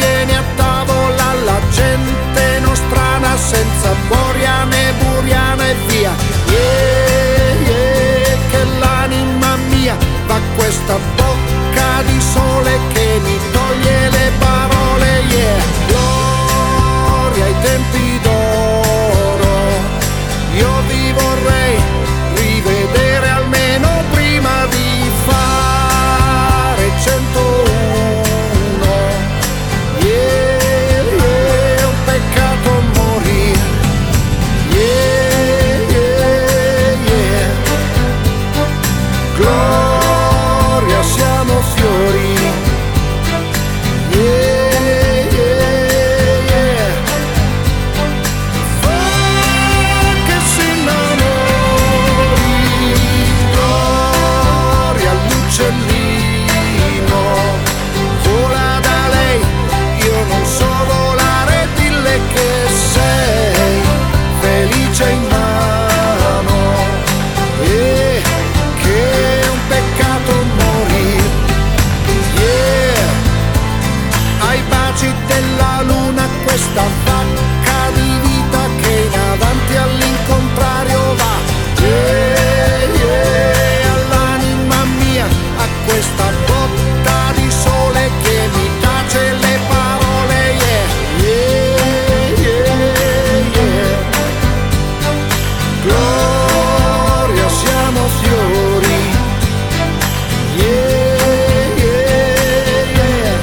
vieni a tavola, la gente nostrana senza boria né buriana e via. Yeah, yeah, che l'anima mia va questa bocca di sole che mi toglie le parole. Yeah, gloria ai tempi d'oro, io vi vorrei rivedere almeno prima di fare 101. Yeah, yeah, è un peccato morire. Yeah, yeah, yeah, gloria siamo fiori. Yeah, yeah, yeah, fa che si innamori. Gloria all'uccellino, vola da lei, io non so volare, dille che sei felice in mano. E che è un peccato morire. Yeah, ai baci della luna questa vacca di vita che in avanti all'incontrario va. Yeah, yeah, all'anima mia, a questa botta di sole che mi tace le parole. Yeah, yeah, yeah, yeah, gloria siamo fiori. Yeah, yeah, yeah,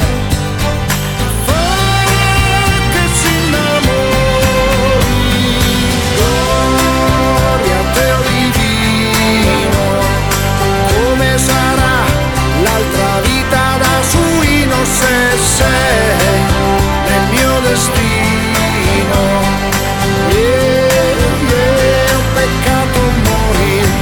fa che si innamori. Gloria a Deo divino, come sarà l'altra vita da suino se sei nel mio destino. Yeah, yeah, è un peccato morire.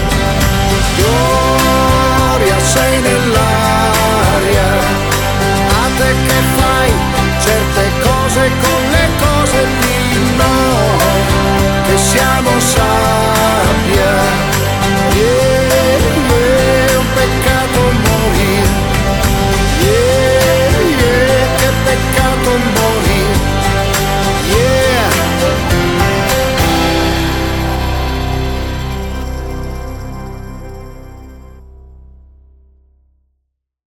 Gloria sei nell'aria, a te che fai certe cose con le cose di noi che siamo salvi.